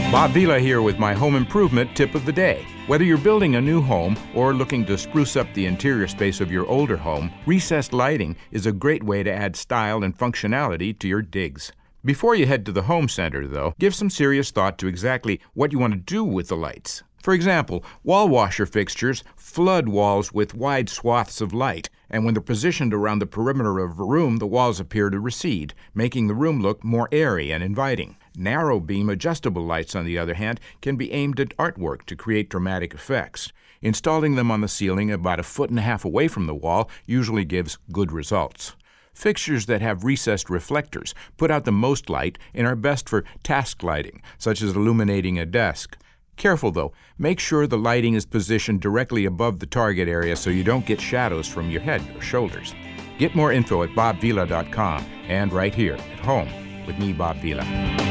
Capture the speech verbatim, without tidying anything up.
Bob Vila here with my home improvement tip of the day. Whether you're building a new home or looking to spruce up the interior space of your older home, recessed lighting is a great way to add style and functionality to your digs. Before you head to the home center, though, give some serious thought to exactly what you want to do with the lights. For example, wall washer fixtures flood walls with wide swaths of light, and when they're positioned around the perimeter of a room, the walls appear to recede, making the room look more airy and inviting. Narrow beam adjustable lights, on the other hand, can be aimed at artwork to create dramatic effects. Installing them on the ceiling about a foot and a half away from the wall usually gives good results. Fixtures that have recessed reflectors put out the most light and are best for task lighting, such as illuminating a desk. Careful though, make sure the lighting is positioned directly above the target area so you don't get shadows from your head or shoulders. Get more info at bob vila dot com and right here at home with me, Bob Vila.